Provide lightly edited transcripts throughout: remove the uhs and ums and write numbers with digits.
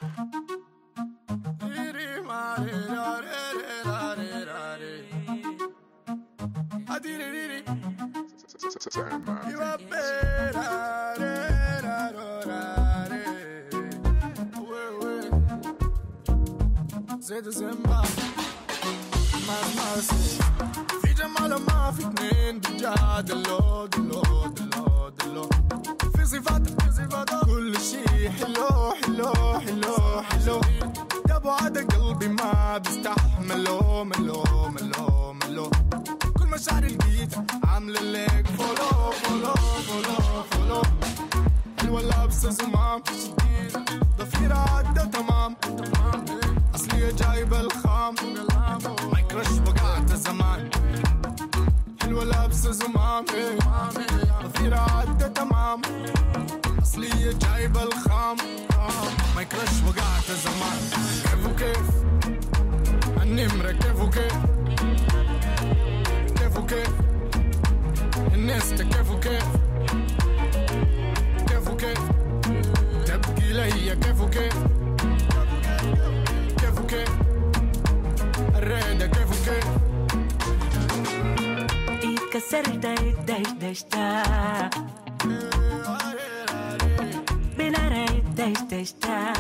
زيد زنبا في جمال ما في اتنين بتجادلو دلو دلو دلو في صفاتك كل شي حلو حلو حلو حلو يابو عدا قلبي ما بيستحملو ملو ملو ملو كل مشاعري لقيت عاملة لك فولو فولو فولو فولو حلوة لابسة زمام شديد ضفيرة عدة تمام أصلية جايبة الخام ما يكرش وقعت زمان حلوة لابسة زمام ضفيرة عدة تمام أصلية جايبة الخام ما يكرش وقعت زمان كيف وكيف النمرة كيف وكيف كيف وكيف النستا كيف وكيف كيف وكيف تبكي لي كيف وكيف كيف وكيف الريدة كيف وكيف اتكسرت اتدشدشتا بنارة اتدشدشتا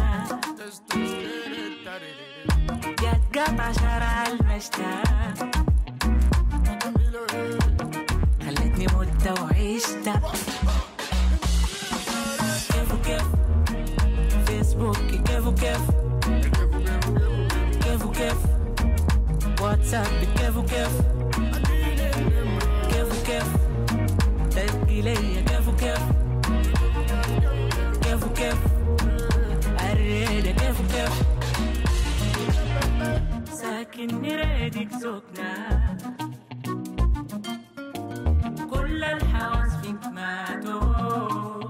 جات قطع شارع المشتا خلتني مت وعيشتا كيف وكيف فيسبوك كيف وكيف كيف وكيف واتساب كيف وكيف كيف وكيف تبكي ليا كيف وكيف كيف وكيف الريدة كيف وكيف ساكن نريدك سكنة كل الحواس فيك ماتوا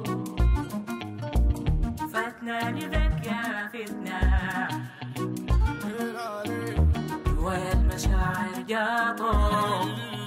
فاتنا لذاك يا فتنة والمشاعر جاطوا